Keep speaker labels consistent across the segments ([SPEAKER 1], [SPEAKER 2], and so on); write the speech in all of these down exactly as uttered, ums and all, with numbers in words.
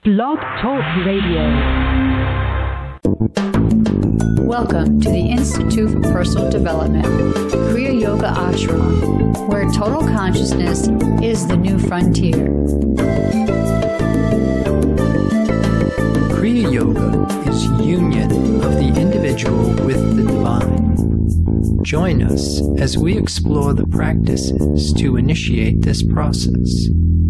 [SPEAKER 1] Blog Talk Radio.
[SPEAKER 2] Welcome to the Institute for Personal Development, Kriya Yoga Ashram, where total consciousness is the new frontier.
[SPEAKER 3] Kriya Yoga is union of the individual with the divine. Join us as we explore the practices to initiate this process.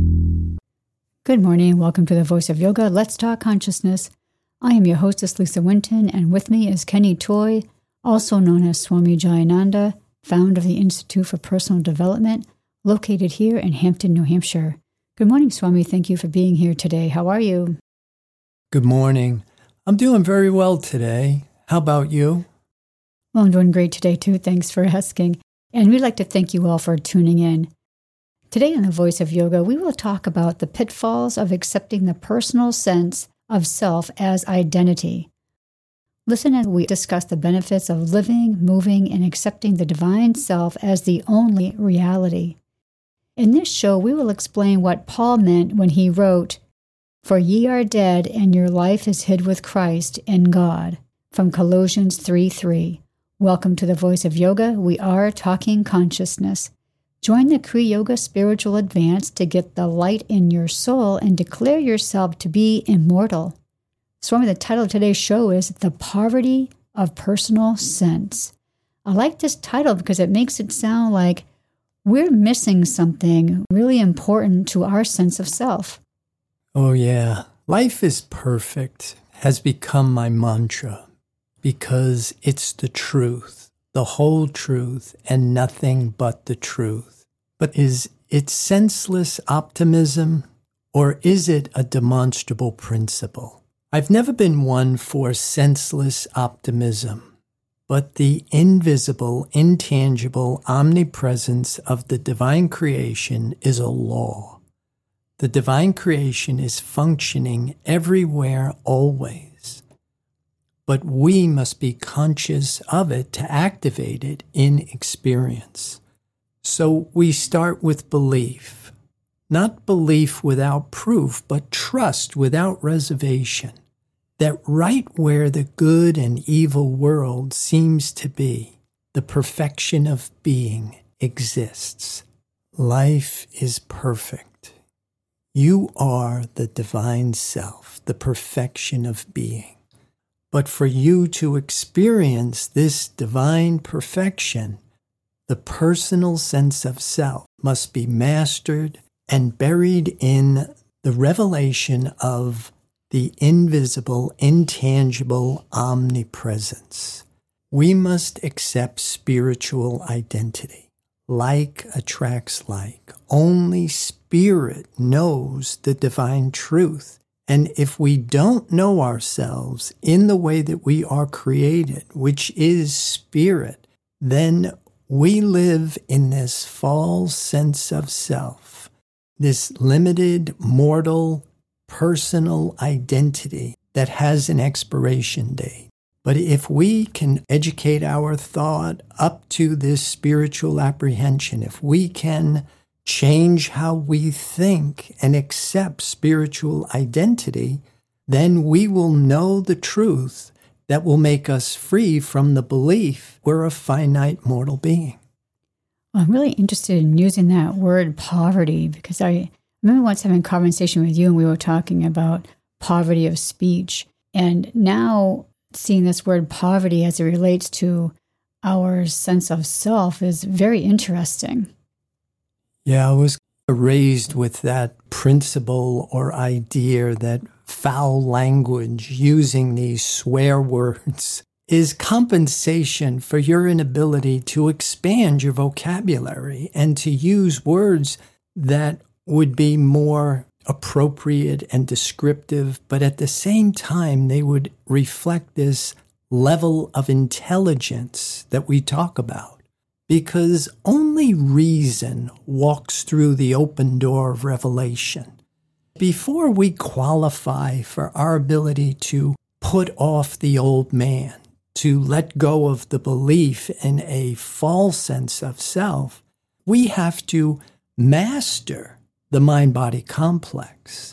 [SPEAKER 2] Good morning. Welcome to the Voice of Yoga. Let's Talk Consciousness. I am your hostess, Lisa Winton, and with me is Kenny Toy, also known as Swami Jayananda, founder of the Institute for Personal Development, located here in Hampton, New Hampshire. Good morning, Swami. Thank you for being here today. How are you?
[SPEAKER 3] Good morning. I'm doing very well today. How about you?
[SPEAKER 2] Well, I'm doing great today, too. Thanks for asking. And we'd like to thank you all for tuning in. Today on The Voice of Yoga, we will talk about the pitfalls of accepting the personal sense of self as identity. Listen as we discuss the benefits of living, moving, and accepting the divine self as the only reality. In this show, we will explain what Paul meant when he wrote, "For ye are dead, and your life is hid with Christ in God," from Colossians three three. Welcome to The Voice of Yoga. We are talking consciousness. Join the Kriya Yoga Spiritual Advance to get the light in your soul and declare yourself to be immortal. Swami, the title of today's show is The Poverty of Personal Sense. I like this title because it makes it sound like we're missing something really important to our sense of self.
[SPEAKER 3] Oh yeah, life is perfect has become my mantra because it's the truth. The whole truth and nothing but the truth. But is it senseless optimism or is it a demonstrable principle? I've never been one for senseless optimism, but the invisible, intangible omnipresence of the divine creation is a law. The divine creation is functioning everywhere, always. But we must be conscious of it to activate it in experience. So we start with belief. Not belief without proof, but trust without reservation. That right where the good and evil world seems to be, the perfection of being exists. Life is perfect. You are the divine self, the perfection of being. But for you to experience this divine perfection, the personal sense of self must be mastered and buried in the revelation of the invisible, intangible omnipresence. We must accept spiritual identity. Like attracts like. Only spirit knows the divine truth. And if we don't know ourselves in the way that we are created, which is spirit, then we live in this false sense of self, this limited, mortal, personal identity that has an expiration date. But if we can educate our thought up to this spiritual apprehension, if we can change how we think and accept spiritual identity, then we will know the truth that will make us free from the belief we're a finite mortal being.
[SPEAKER 2] Well, I'm really interested in using that word poverty because I remember once having a conversation with you and we were talking about poverty of speech. And now seeing this word poverty as it relates to our sense of self is very interesting.
[SPEAKER 3] Yeah, I was raised with that principle or idea that foul language, using these swear words, is compensation for your inability to expand your vocabulary and to use words that would be more appropriate and descriptive, but at the same time, they would reflect this level of intelligence that we talk about. Because only reason walks through the open door of revelation. Before we qualify for our ability to put off the old man, to let go of the belief in a false sense of self, we have to master the mind-body complex.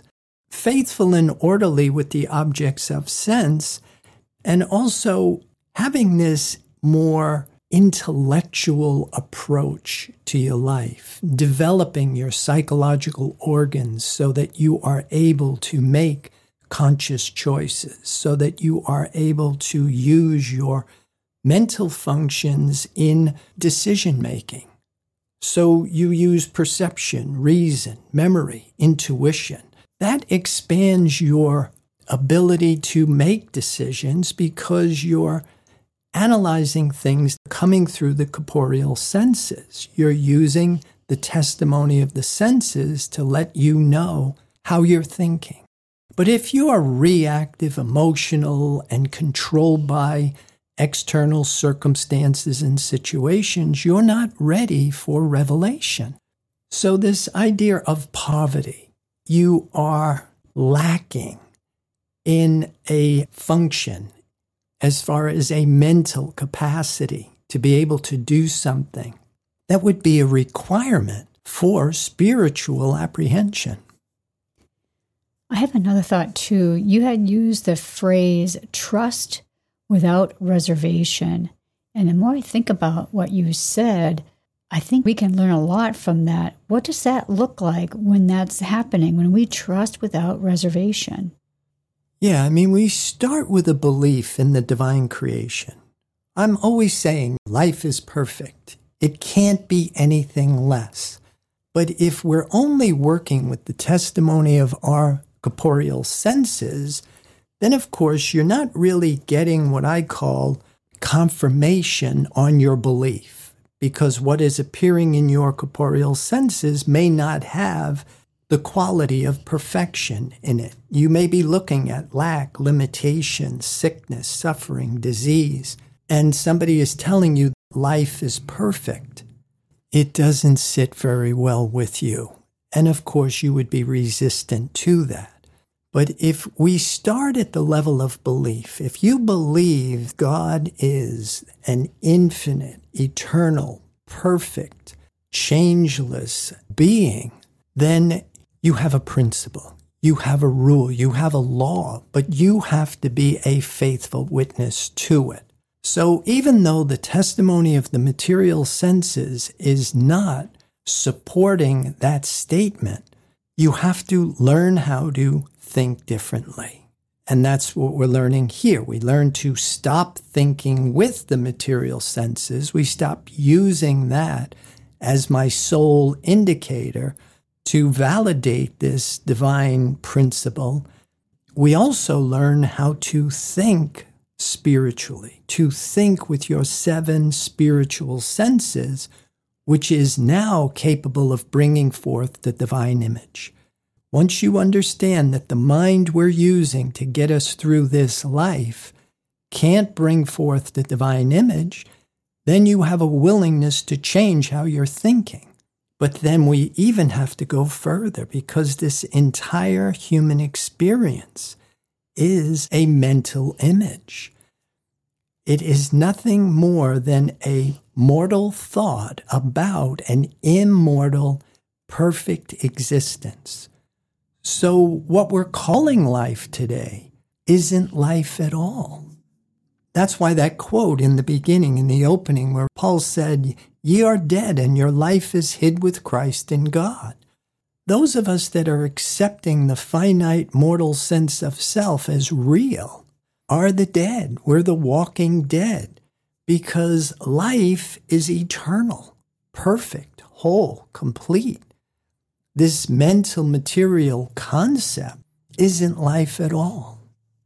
[SPEAKER 3] faithful and orderly with the objects of sense, and also having this more intellectual approach to your life, developing your psychological organs so that you are able to make conscious choices, so that you are able to use your mental functions in decision-making. So you use perception, reason, memory, intuition. That expands your ability to make decisions because you're analyzing things coming through the corporeal senses. You're using the testimony of the senses to let you know how you're thinking. But if you are reactive, emotional, and controlled by external circumstances and situations, you're not ready for revelation. So this idea of poverty, you are lacking in a function as far as a mental capacity to be able to do something that would be a requirement for spiritual apprehension.
[SPEAKER 2] I have another thought too. You had used the phrase trust without reservation. And the more I think about what you said, I think we can learn a lot from that. What does that look like when that's happening, when we trust without reservation?
[SPEAKER 3] Yeah, I mean, we start with a belief in the divine creation. I'm always saying life is perfect. It can't be anything less. But if we're only working with the testimony of our corporeal senses, then of course you're not really getting what I call confirmation on your belief, because what is appearing in your corporeal senses may not have the quality of perfection in it. You may be looking at lack, limitation, sickness, suffering, disease, and somebody is telling you life is perfect. It doesn't sit very well with you. And of course, you would be resistant to that. But if we start at the level of belief, if you believe God is an infinite, eternal, perfect, changeless being, then you have a principle, you have a rule, you have a law, but you have to be a faithful witness to it. So even though the testimony of the material senses is not supporting that statement, you have to learn how to think differently. And that's what we're learning here. We learn to stop thinking with the material senses. We stop using that as my sole indicator to validate this divine principle. We also learn how to think spiritually, to think with your seven spiritual senses, which is now capable of bringing forth the divine image. Once you understand that the mind we're using to get us through this life can't bring forth the divine image, then you have a willingness to change how you're thinking. But then we even have to go further, because this entire human experience is a mental image. It is nothing more than a mortal thought about an immortal, perfect existence. So what we're calling life today isn't life at all. That's why that quote in the beginning, in the opening, where Paul said, "Ye are dead, and your life is hid with Christ in God." Those of us that are accepting the finite mortal sense of self as real are the dead. We're the walking dead, because life is eternal, perfect, whole, complete. This mental material concept isn't life at all.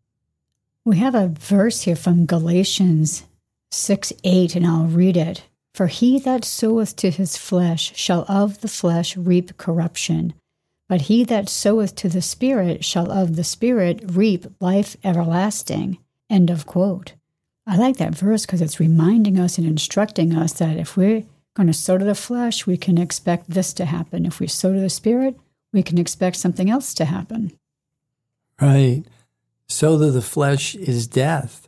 [SPEAKER 2] We have a verse here from Galatians six eight, and I'll read it. For he that soweth to his flesh shall of the flesh reap corruption, but he that soweth to the Spirit shall of the Spirit reap life everlasting. End of quote. I like that verse because it's reminding us and instructing us that if we're going to sow to the flesh, we can expect this to happen. If we sow to the Spirit, we can expect something else to happen.
[SPEAKER 3] Right. Sow to the flesh is death.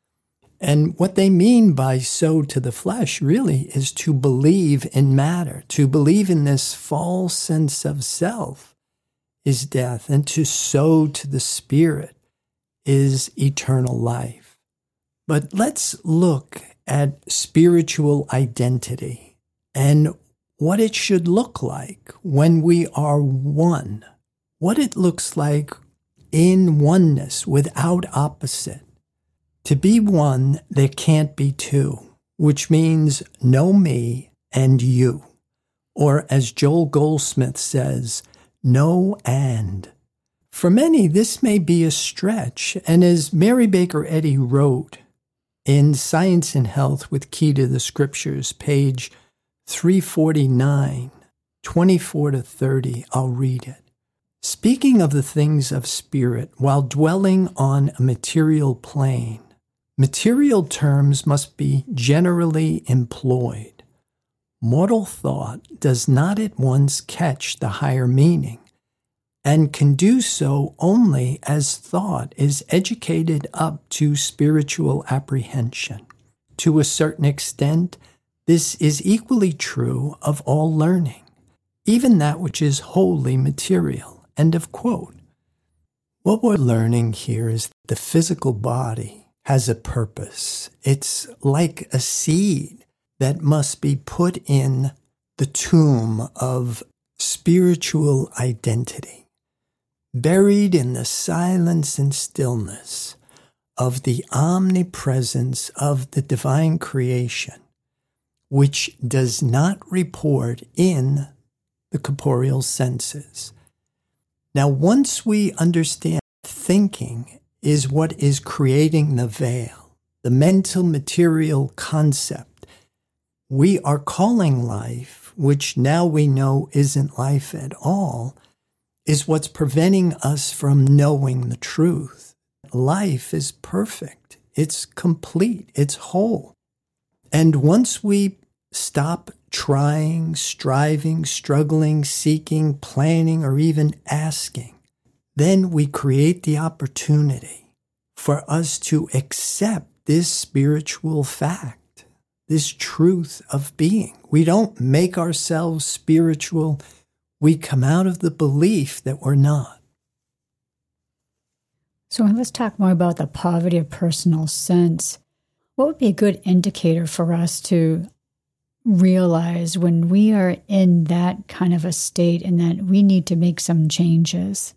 [SPEAKER 3] And what they mean by sow to the flesh really is to believe in matter, to believe in this false sense of self. is death, and to sow to the Spirit is eternal life. But let's look at spiritual identity and what it should look like when we are one, what it looks like in oneness without opposite. To be one, there can't be two, which means no me and you. Or as Joel Goldsmith says, no and. For many, this may be a stretch, and as Mary Baker Eddy wrote in Science and Health with Key to the Scriptures, page three forty-nine, twenty-four to thirty, I'll read it. Speaking of the things of spirit while dwelling on a material plane, material terms must be generally employed. Mortal thought does not at once catch the higher meaning, and can do so only as thought is educated up to spiritual apprehension. To a certain extent, this is equally true of all learning, even that which is wholly material. End of quote. What we're learning here is that the physical body has a purpose. It's like a seed that must be put in the tomb of spiritual identity, buried in the silence and stillness of the omnipresence of the divine creation, which does not report in the corporeal senses. Now, once we understand thinking is what is creating the veil, the mental material concept, we are calling life, which now we know isn't life at all, is what's preventing us from knowing the truth. Life is perfect. It's complete. It's whole. And once we stop trying, striving, struggling, seeking, planning, or even asking, then we create the opportunity for us to accept this spiritual fact, this truth of being. We don't make ourselves spiritual. We come out of the belief that we're not.
[SPEAKER 2] So let's talk more about the poverty of personal sense. What would be a good indicator for us to realize when we are in that kind of a state and that we need to make some changes?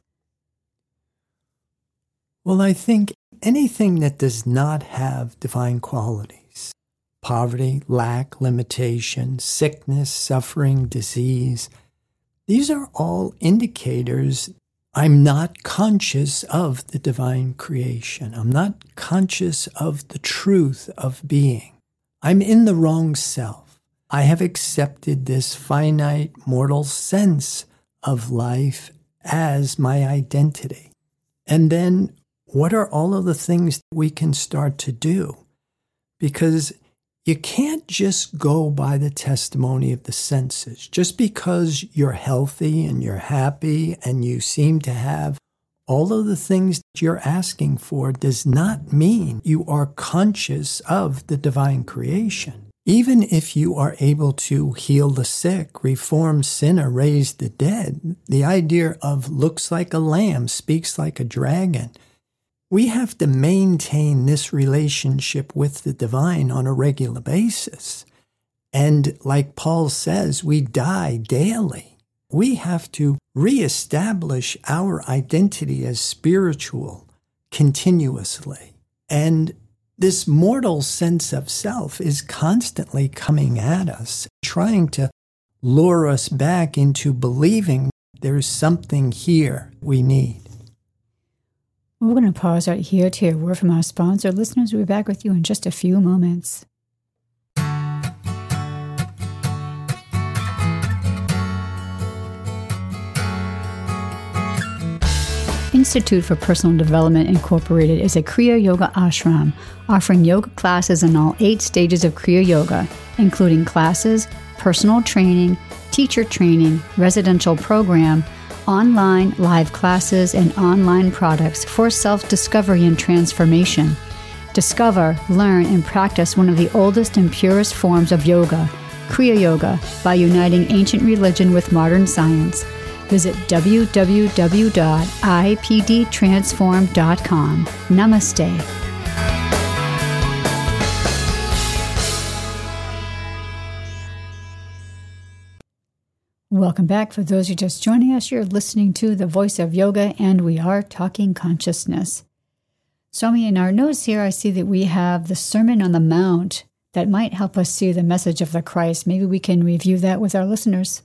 [SPEAKER 3] Well, I think anything that does not have divine qualities, poverty, lack, limitation, sickness, suffering, disease, these are all indicators I'm not conscious of the divine creation. I'm not conscious of the truth of being. I'm in the wrong self. I have accepted this finite mortal sense of life as my identity. And then what are all of the things that we can start to do? Because you can't just go by the testimony of the senses. Just because you're healthy and you're happy and you seem to have all of the things that you're asking for does not mean you are conscious of the divine creation. Even if you are able to heal the sick, reform sinner, raise the dead, the idea of looks like a lamb, speaks like a dragon, we have to maintain this relationship with the divine on a regular basis. And like Paul says, we die daily. We have to reestablish our identity as spiritual continuously. And this mortal sense of self is constantly coming at us, trying to lure us back into believing there's something here we need.
[SPEAKER 2] We're going to pause right here to hear a word from our sponsor. Listeners, we'll be back with you in just a few moments. Institute for Personal Development Incorporated is a Kriya Yoga ashram offering yoga classes in all eight stages of Kriya Yoga, including classes, personal training, teacher training, residential program, online live classes, and online products for self-discovery and transformation. Discover, learn, and practice one of the oldest and purest forms of yoga, Kriya Yoga, by uniting ancient religion with modern science. Visit w w w dot i p d transform dot com. Namaste. Welcome back. For those who are just joining us, you're listening to The Voice of Yoga, and we are talking consciousness. Swami, in our notes here, I see that we have the Sermon on the Mount that might help us see the message of the Christ. Maybe we can review that with our listeners.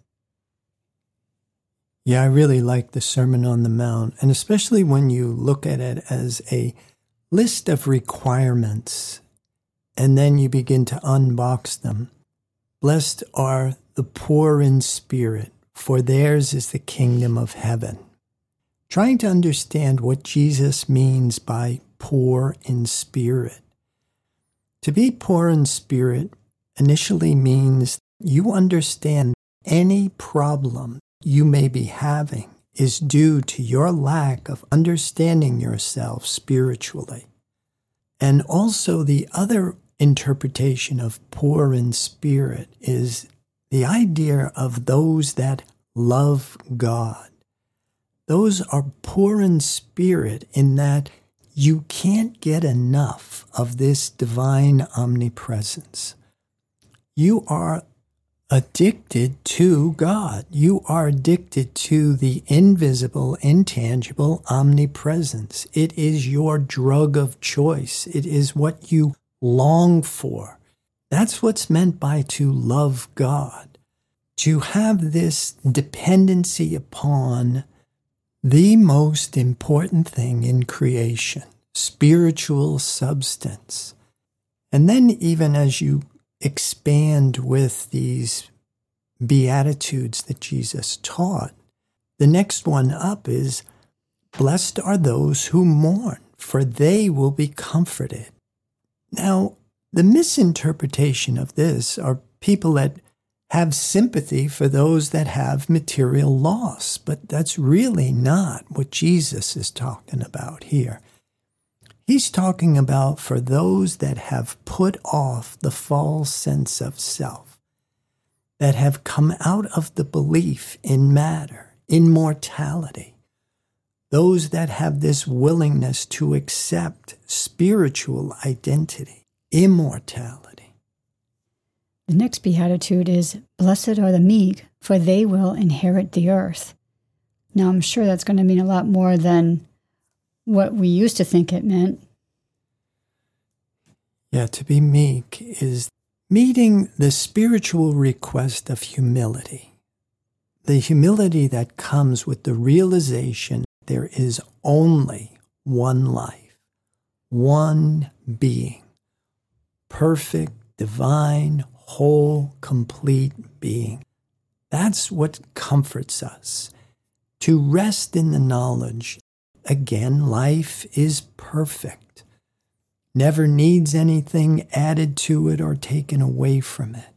[SPEAKER 3] Yeah, I really like the Sermon on the Mount, and especially when you look at it as a list of requirements, and then you begin to unbox them. Blessed are the poor in spirit, for theirs is the kingdom of heaven. Trying to understand what Jesus means by poor in spirit. To be poor in spirit initially means you understand any problem you may be having is due to your lack of understanding yourself spiritually. And also the other interpretation of poor in spirit is the idea of those that love God. Those are poor in spirit in that you can't get enough of this divine omnipresence. You are addicted to God. You are addicted to the invisible, intangible omnipresence. It is your drug of choice. It is what you long for. That's what's meant by to love God. To have this dependency upon the most important thing in creation, spiritual substance. And then even as you expand with these Beatitudes that Jesus taught, the next one up is, blessed are those who mourn, for they will be comforted. Now, the misinterpretation of this are people that have sympathy for those that have material loss, but that's really not what Jesus is talking about here. He's talking about for those that have put off the false sense of self, that have come out of the belief in matter, in mortality, those that have this willingness to accept spiritual identity, immortality.
[SPEAKER 2] The next beatitude is, blessed are the meek, for they will inherit the earth. Now, I'm sure that's going to mean a lot more than what we used to think it meant.
[SPEAKER 3] Yeah, to be meek is meeting the spiritual request of humility. The humility that comes with the realization there is only one life, one being, perfect, divine, whole, complete being. That's what comforts us. To rest in the knowledge, again, life is perfect. Never needs anything added to it or taken away from it.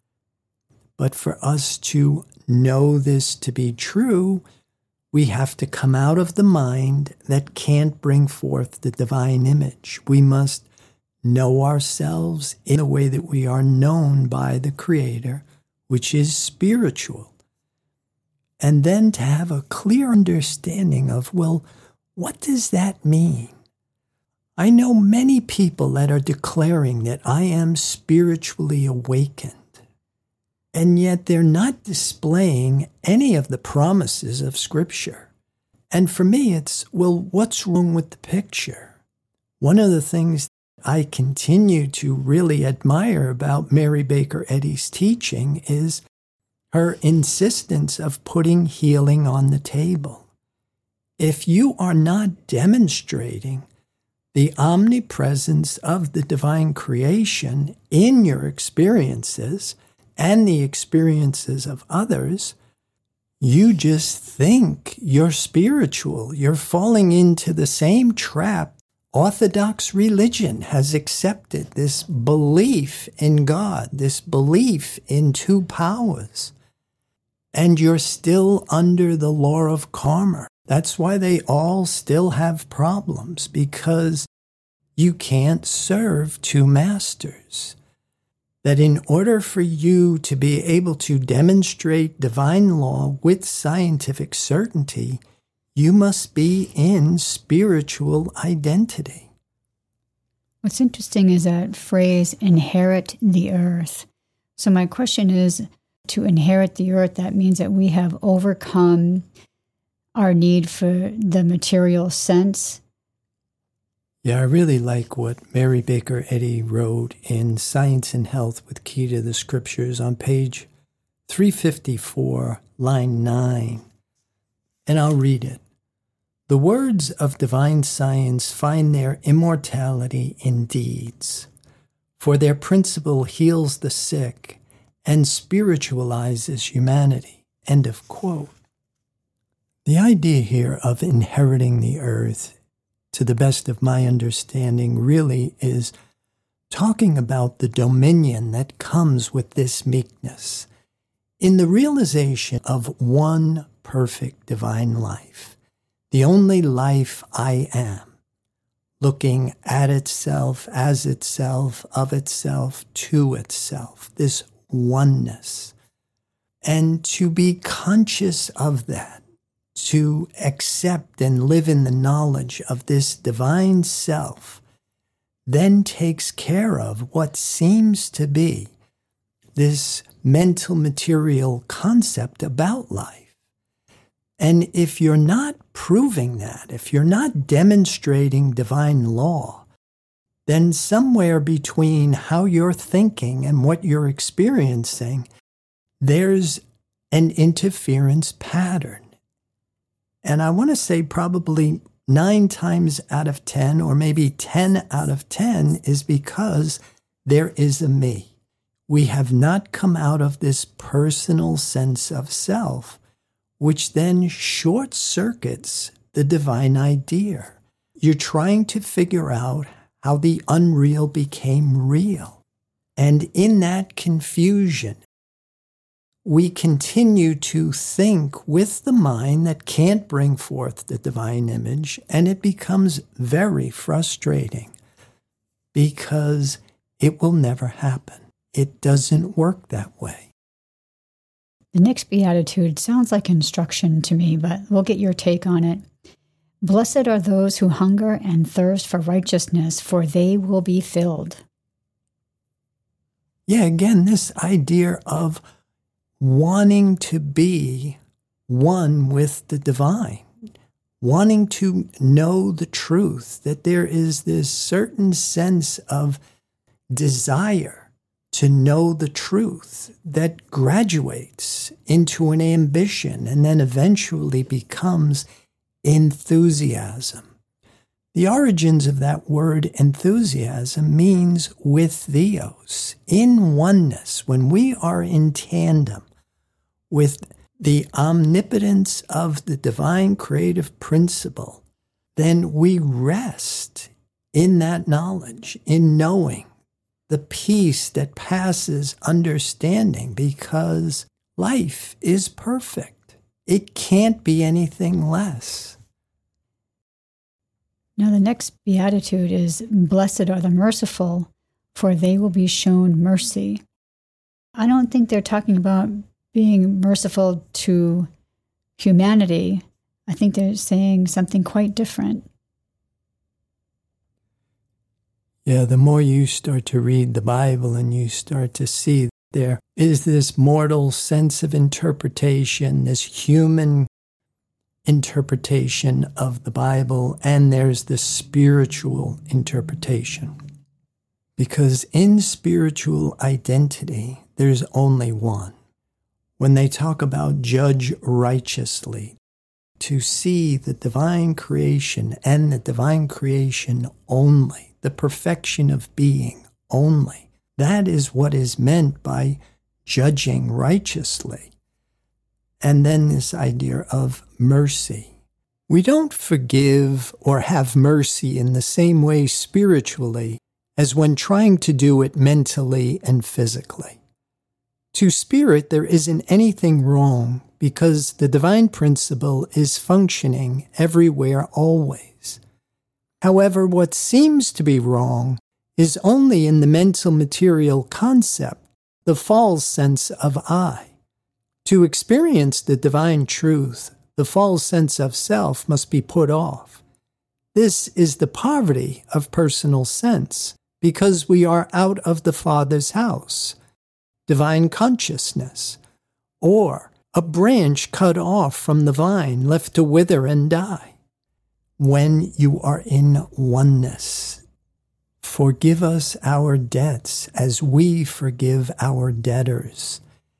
[SPEAKER 3] But for us to know this to be true, we have to come out of the mind that can't bring forth the divine image. We must know ourselves in a way that we are known by the Creator, which is spiritual. And then to have a clear understanding of, well, what does that mean? I know many people that are declaring that I am spiritually awakened, and yet they're not displaying any of the promises of Scripture. And for me, it's, well, what's wrong with the picture? One of the things I continue to really admire about Mary Baker Eddy's teaching is her insistence of putting healing on the table. If you are not demonstrating the omnipresence of the divine creation in your experiences and the experiences of others, you just think you're spiritual. You're falling into the same trap Orthodox religion has accepted, this belief in God, this belief in two powers. And you're still under the law of karma. That's why they all still have problems, because you can't serve two masters. that in order for you to be able to demonstrate divine law with scientific certainty, you must be in spiritual identity.
[SPEAKER 2] What's interesting is that phrase, inherit the earth. So my question is, to inherit the earth, that means that we have overcome our need for the material sense.
[SPEAKER 3] Yeah, I really like what Mary Baker Eddy wrote in Science and Health with Key to the Scriptures on page three fifty-four, line nine. And I'll read it. The words of divine science find their immortality in deeds, for their principle heals the sick and spiritualizes humanity. End of quote. The idea here of inheriting the earth, to the best of my understanding, really is talking about the dominion that comes with this meekness in the realization of one perfect divine life, the only life I am, looking at itself, as itself, of itself, to itself, this oneness. And to be conscious of that, to accept and live in the knowledge of this divine self, then takes care of what seems to be this mental material concept about life. And if you're not proving that, if you're not demonstrating divine law, then somewhere between how you're thinking and what you're experiencing, there's an interference pattern. And I want to say probably nine times out of ten, or maybe ten out of ten, is because there is a me. We have not come out of this personal sense of self, which then short circuits the divine idea. You're trying to figure out how the unreal became real. And in that confusion, we continue to think with the mind that can't bring forth the divine image, and it becomes very frustrating because it will never happen. It doesn't work that way.
[SPEAKER 2] The next beatitude sounds like instruction to me, but we'll get your take on it. Blessed are those who hunger and thirst for righteousness, for they will be filled.
[SPEAKER 3] Yeah, again, this idea of wanting to be one with the divine, wanting to know the truth, that there is this certain sense of desire to know the truth that graduates into an ambition and then eventually becomes enthusiasm. The origins of that word enthusiasm means with theos, in oneness. When we are in tandem with the omnipotence of the divine creative principle, then we rest in that knowledge, in knowing the peace that passes understanding, because life is perfect. It can't be anything less.
[SPEAKER 2] Now, the next beatitude is, blessed are the merciful, for they will be shown mercy. I don't think they're talking about being merciful to humanity. I think they're saying something quite different.
[SPEAKER 3] Yeah, the more you start to read the Bible and you start to see there is this mortal sense of interpretation, this human interpretation of the Bible, and there's the spiritual interpretation. Because in spiritual identity, there's only one. When they talk about judge righteously, to see the divine creation and the divine creation only, the perfection of being only, that is what is meant by judging righteously. And then this idea of mercy. We don't forgive or have mercy in the same way spiritually as when trying to do it mentally and physically. To spirit, there isn't anything wrong because the divine principle is functioning everywhere always. However, what seems to be wrong is only in the mental material concept, the false sense of I. To experience the divine truth, the false sense of self must be put off. This is the poverty of personal sense, because we are out of the Father's house, divine consciousness, or a branch cut off from the vine left to wither and die. When you are in oneness, forgive us our debts as we forgive our debtors.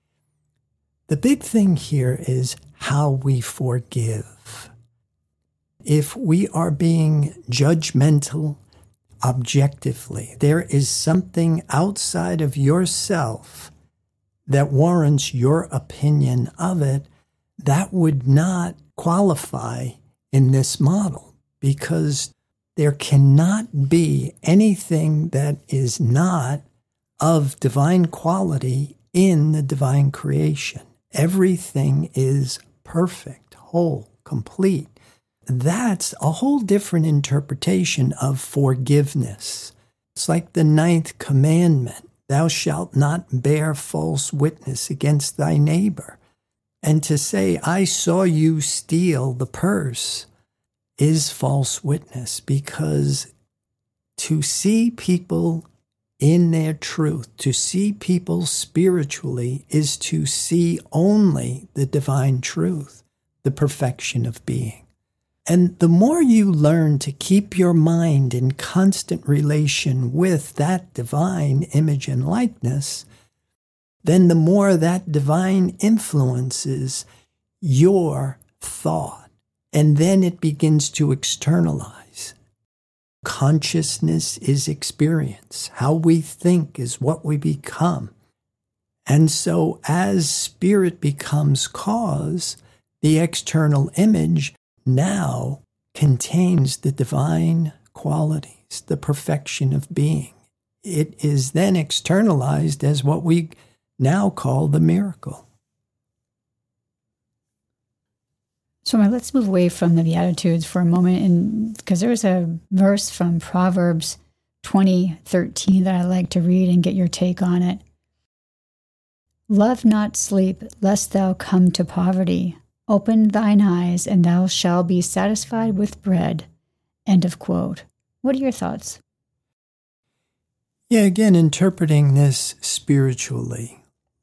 [SPEAKER 3] The big thing here is how we forgive. If we are being judgmental objectively, there is something outside of yourself that warrants your opinion of it, that would not qualify in this model, because there cannot be anything that is not of divine quality in the divine creation. Everything is perfect, whole, complete. That's a whole different interpretation of forgiveness. It's like the ninth commandment, thou shalt not bear false witness against thy neighbor. And to say, I saw you steal the purse, is false witness, because to see people in their truth, to see people spiritually, is to see only the divine truth, the perfection of being. And the more you learn to keep your mind in constant relation with that divine image and likeness, then the more that divine influences your thought. And then it begins to externalize. Consciousness is experience. How we think is what we become. And so as spirit becomes cause, the external image now contains the divine qualities, the perfection of being. It is then externalized as what we now call the miracle.
[SPEAKER 2] So let's move away from the Beatitudes for a moment, and because there's a verse from Proverbs twenty thirteen that I like to read and get your take on it. Love not sleep, lest thou come to poverty. Open thine eyes, and thou shalt be satisfied with bread. End of quote. What are your thoughts?
[SPEAKER 3] Yeah, again, interpreting this spiritually.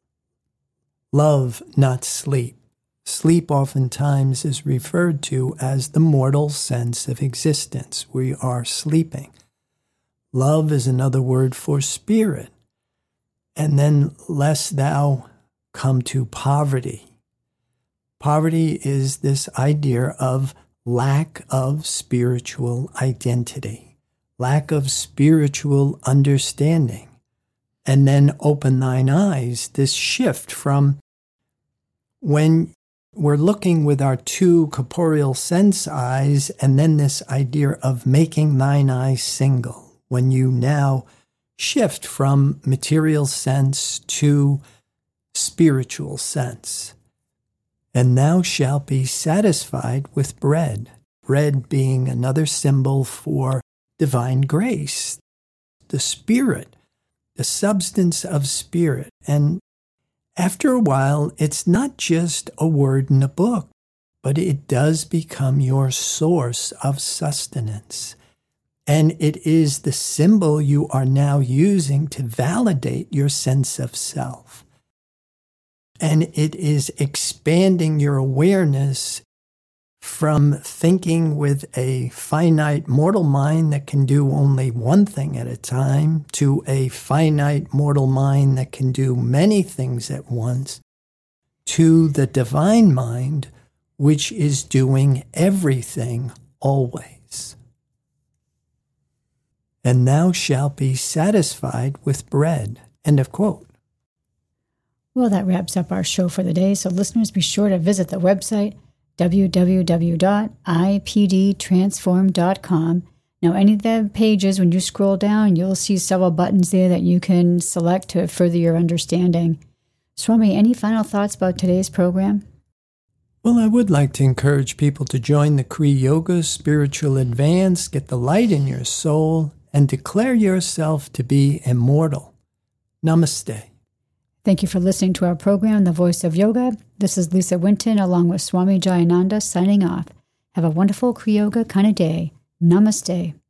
[SPEAKER 3] Love, not sleep. Sleep oftentimes is referred to as the mortal sense of existence. We are sleeping. Love is another word for spirit. And then, lest thou come to poverty. Poverty is this idea of lack of spiritual identity, lack of spiritual understanding. And then open thine eyes, this shift from when we're looking with our two corporeal sense eyes, and then this idea of making thine eyes single, when you now shift from material sense to spiritual sense. And thou shalt be satisfied with bread, bread being another symbol for divine grace, the spirit, the substance of spirit. And after a while, it's not just a word in a book, but it does become your source of sustenance. And it is the symbol you are now using to validate your sense of self. And it is expanding your awareness from thinking with a finite mortal mind that can do only one thing at a time to a finite mortal mind that can do many things at once, to the divine mind, which is doing everything always. And thou shalt be satisfied with bread. End of quote.
[SPEAKER 2] Well, that wraps up our show for the day. So listeners, be sure to visit the website, w w w dot i p d transform dot com. Now, any of the pages, when you scroll down, you'll see several buttons there that you can select to further your understanding. Swami, any final thoughts about today's program?
[SPEAKER 3] Well, I would like to encourage people to join the Kriya Yoga Spiritual Advance, get the light in your soul, and declare yourself to be immortal. Namaste.
[SPEAKER 2] Thank you for listening to our program, The Voice of Yoga. This is Lisa Winton along with Swami Jayananda signing off. Have a wonderful Kriyoga kind of day. Namaste.